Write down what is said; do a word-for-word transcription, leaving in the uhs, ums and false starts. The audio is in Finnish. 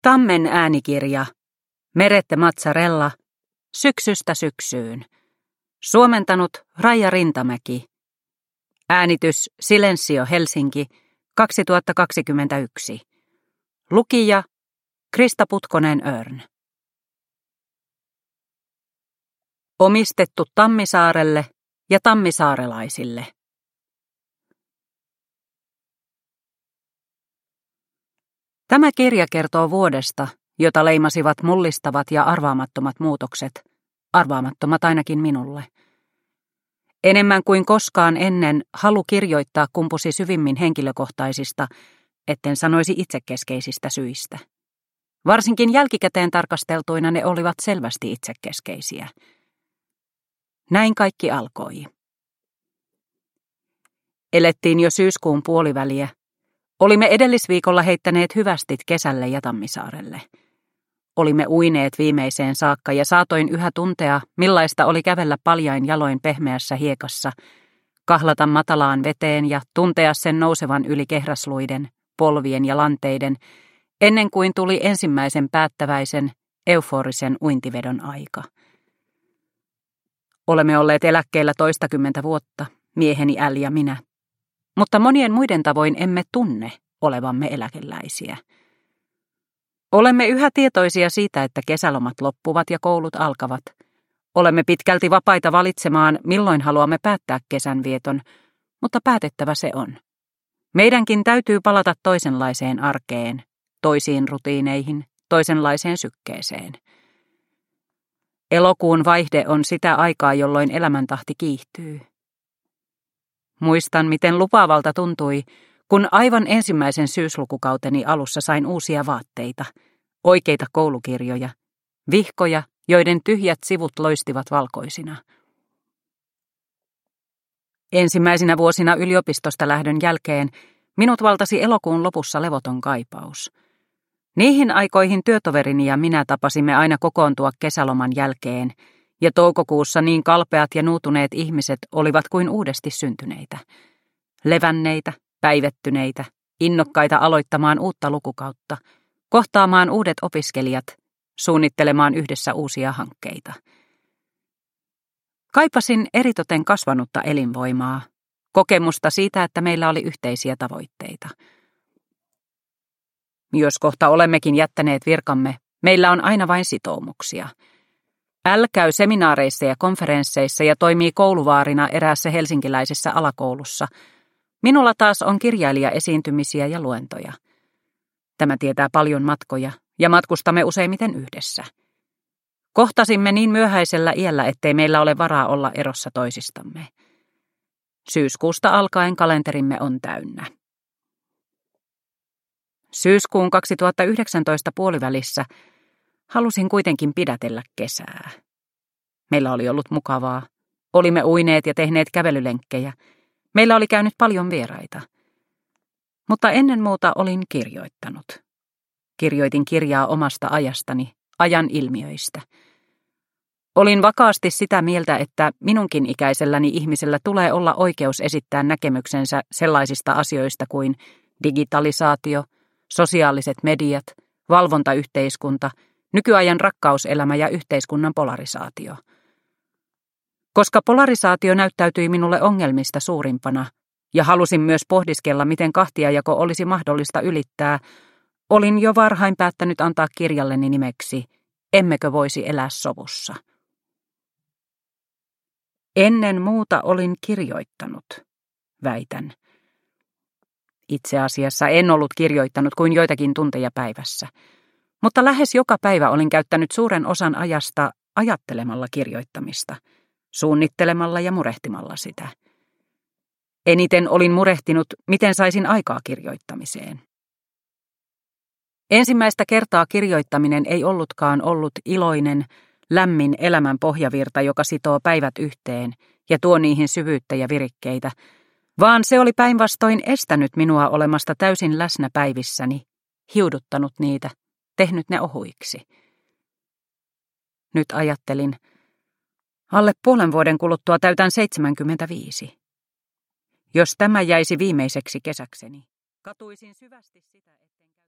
Tammen äänikirja. Merette Mazzarella. Syksystä syksyyn. Suomentanut Raija Rintamäki. Äänitys Silensio Helsinki kaksituhattakaksikymmentäyksi. Lukija Krista Putkonen-Örn. Omistettu Tammisaarelle ja tammisaarelaisille. Tämä kirja kertoo vuodesta, jota leimasivat mullistavat ja arvaamattomat muutokset, arvaamattomat ainakin minulle. Enemmän kuin koskaan ennen halu kirjoittaa kumpusi syvimmin henkilökohtaisista, etten sanoisi itsekeskeisistä syistä. Varsinkin jälkikäteen tarkasteltuina ne olivat selvästi itsekeskeisiä. Näin kaikki alkoi. Elettiin jo syyskuun puoliväliä. Olimme edellisviikolla heittäneet hyvästit kesälle ja Tammisaarelle. Olimme uineet viimeiseen saakka ja saatoin yhä tuntea, millaista oli kävellä paljain jaloin pehmeässä hiekassa, kahlata matalaan veteen ja tuntea sen nousevan yli kehräsluiden, polvien ja lanteiden, ennen kuin tuli ensimmäisen päättäväisen, euforisen uintivedon aika. Olemme olleet eläkkeellä toistakymmentä vuotta, mieheni Äl ja minä, mutta monien muiden tavoin emme tunne olevamme eläkeläisiä. Olemme yhä tietoisia siitä, että kesälomat loppuvat ja koulut alkavat. Olemme pitkälti vapaita valitsemaan, milloin haluamme päättää kesänvieton, mutta päätettävä se on. Meidänkin täytyy palata toisenlaiseen arkeen, toisiin rutiineihin, toisenlaiseen sykkeeseen. Elokuun vaihde on sitä aikaa, jolloin elämäntahti kiihtyy. Muistan, miten lupaavalta tuntui, kun aivan ensimmäisen syyslukukauteni alussa sain uusia vaatteita, oikeita koulukirjoja, vihkoja, joiden tyhjät sivut loistivat valkoisina. Ensimmäisinä vuosina yliopistosta lähdön jälkeen minut valtasi elokuun lopussa levoton kaipaus. Niihin aikoihin työtoverini ja minä tapasimme aina kokoontua kesäloman jälkeen, ja toukokuussa niin kalpeat ja nuutuneet ihmiset olivat kuin uudesti syntyneitä. Levänneitä, päivettyneitä, innokkaita aloittamaan uutta lukukautta, kohtaamaan uudet opiskelijat, suunnittelemaan yhdessä uusia hankkeita. Kaipasin eritoten kasvanutta elinvoimaa, kokemusta siitä, että meillä oli yhteisiä tavoitteita. Jos kohta olemmekin jättäneet virkamme, meillä on aina vain sitoumuksia. Äl käy seminaareissa ja konferensseissa ja toimii kouluvaarina eräässä helsinkiläisessä alakoulussa. Minulla taas on kirjailijaesiintymisiä ja luentoja. Tämä tietää paljon matkoja, ja matkustamme useimmiten yhdessä. Kohtasimme niin myöhäisellä iällä, ettei meillä ole varaa olla erossa toisistamme. Syyskuusta alkaen kalenterimme on täynnä. Syyskuun kaksituhattayhdeksäntoista puolivälissä halusin kuitenkin pidätellä kesää. Meillä oli ollut mukavaa. Olimme uineet ja tehneet kävelylenkkejä. Meillä oli käynyt paljon vieraita. Mutta ennen muuta olin kirjoittanut. Kirjoitin kirjaa omasta ajastani, ajan ilmiöistä. Olin vakaasti sitä mieltä, että minunkin ikäiselläni ihmisellä tulee olla oikeus esittää näkemyksensä sellaisista asioista kuin digitalisaatio, sosiaaliset mediat, valvontayhteiskunta, nykyajan rakkauselämä ja yhteiskunnan polarisaatio. Koska polarisaatio näyttäytyi minulle ongelmista suurimpana, ja halusin myös pohdiskella, miten kahtiajako olisi mahdollista ylittää, olin jo varhain päättänyt antaa kirjalleni nimeksi Emmekö voisi elää sovussa. Ennen muuta olin kirjoittanut, väitän. Itse asiassa en ollut kirjoittanut kuin joitakin tunteja päivässä, mutta lähes joka päivä olin käyttänyt suuren osan ajasta ajattelemalla kirjoittamista, suunnittelemalla ja murehtimalla sitä. Eniten olin murehtinut, miten saisin aikaa kirjoittamiseen. Ensimmäistä kertaa kirjoittaminen ei ollutkaan ollut iloinen, lämmin elämän pohjavirta, joka sitoo päivät yhteen ja tuo niihin syvyyttä ja virikkeitä, vaan se oli päinvastoin estänyt minua olemasta täysin läsnä päivissäni, hiuduttanut niitä, tehnyt ne ohuiksi. Nyt ajattelin, alle puolen vuoden kuluttua täytän seitsemänkymmentäviisi. Jos tämä jäisi viimeiseksi kesäkseni, katuisin syvästi sitä, etten